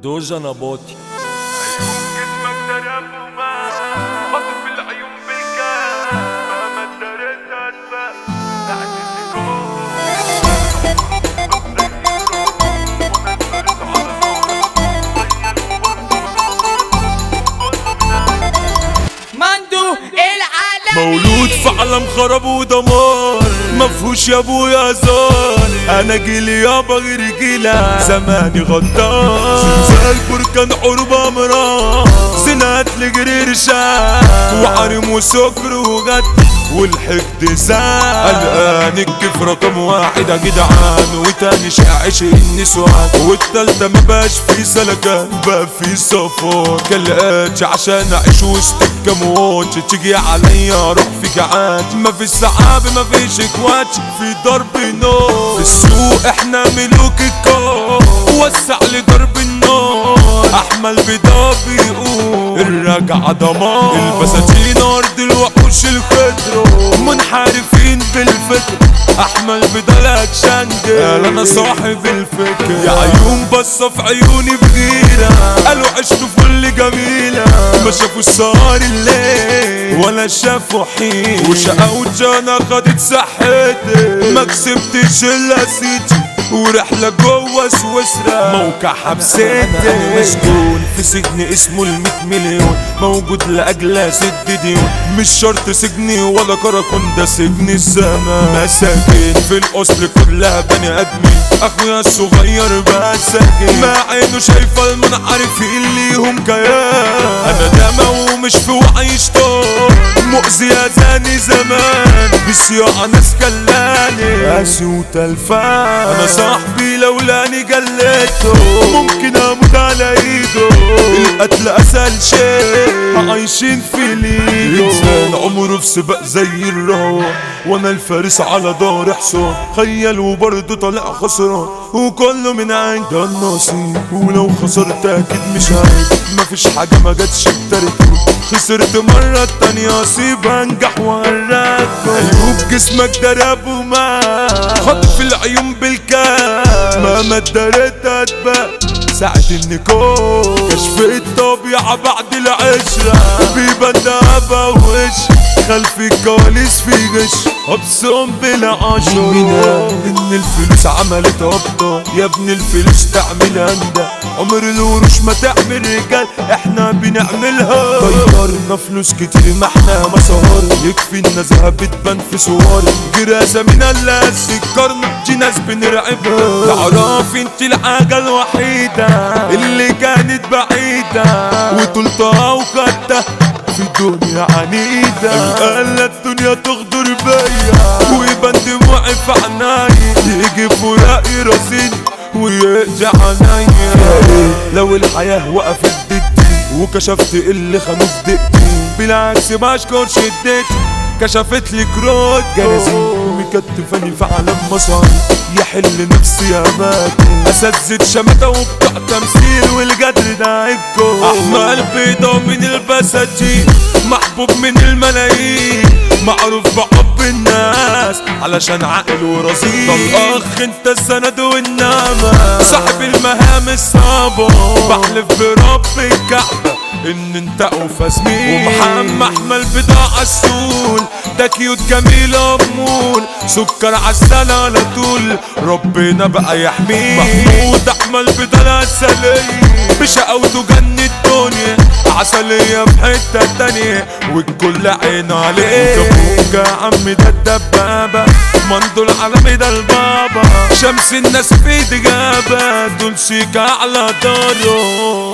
دوجا نباطي. جسمك درب وما خاطف العيون بالكام مهما اتدريت هتبقى بعد مندو العالمي مولود في عالم خراب ودمار مفهوش يا ابويا هزار. انا جيلي يابا غير جيلك زماني غدار. زلزال بركان عروب امراض زنات لجرير شاب وعرم وسكر وجد والحقد زاد. قلقان الكيف رقم واحد يا جدعان وتاني شاعش النسوان والتالتة مبقاش في سلكان بقى في صفار. كلقاتش عشان اعيش وسط الكامواتش تيجي عليا اروح في جعان. مفيش صحاب مفيش اكواتش في ضرب نار. في السوق احنا ملوك الكار وسع لضرب النار. احمل بضا بيقول الرجعة دمار. البساتين ارض الوحوش الخضرا منحرفين بالفكر. احمل بدلك شنجل انا صاحب الفكر. يا عيون بصة في عيوني بغيرة قالوا عشت فل جميلة ما شافوا السهر الليل ولا شافوا حين. وشقاوتش انا خدت صحتي ما كسبتش الا سيتي ورحلة جوه سويسرا موقع حبستي. انا مسجون في سجن اسمه ال100 مليون موجود لاجل اسد ديون. مش شرط سجني ولا كراكون ده سجن الزمان. مساكين في الاصل كلها بني ادمين اخويا الصغير بقى ساكن مع عينه شايفه المنعرفين ليهم كيان. انا دمه ومش في وعي شطار مؤذي اذاني زمان بصياعة ناس كلاني قاسي وتلفان. انا صاحبي لولاني جليته ممكن اموت على ايده. القتل اسهل شيء عايشين في ليده. انسان عمره في سباق زي الرهوان وانا الفارس على دار حصان. خيل وبرضه طالع خسران وكله من عين ده النصيب. ولو خسرت اكيد مش عيب مفيش حاجة ما جاتش بترتيب. خسرت مرة التانية اصيب انجح وهرجع. عيوب جسمك درب وما خطف العيون بالكام مهما اتدريت هتبقى ساعة النكون. كشف الطبيعة بعد العشرة بيبان دهبة ووش خلف الكواليس في غش ابصم بلا عشرة. ان الفلوس عملت ابطال يا ابن الفلوس تعمل هندة. عمر القروش ما تعمل رجال احنا بنعملها. طيرنا فلوس كتير ما احنا مسهر يكفي النزهة بتبان في صور. جرازة من اللي سكرنا دي ناس بنرعبها. تعرف انت الحاجة الوحيدة اللي كانت بعيدة وطولتها وخدتها في دنيا عنيدة. قال الدنيا تغدر بيا ويبان دموعي في عناي يجي فراقي راسيني ويرجع عنايا. لو الحياة وقفت ضدي وكشفت اللي خانوا في دقتي بالعكس بشكر شدتي كشفت لي كروت جنازين مكتفاني في عالم مصاري. يحل نفسي يا باكو اساتذة شماتة وبتوع تمثيل والجدر ده عيبكو. احمل بيضة من البساتين محبوب من الملايين معروف بحب الناس علشان عاقل ورزين. طب اخ انت السند والنعمة صاحب المهام الصعبة بحلف برب الكعبة ان انت اوفى زميل. ومحمد احمل بضاعة السول ده كيوت جميل امول سكر عسل على طول ربنا بقى يحميه. محمود احمل بضاعة عسلية بشقاوته جن الدنيا عسلية في حتة تانية والكل عين عليه. وكابوكا يا عم ده الدبابة مندو العالمي ده البابا شمس الناس في دجابة دول شيكا على داره.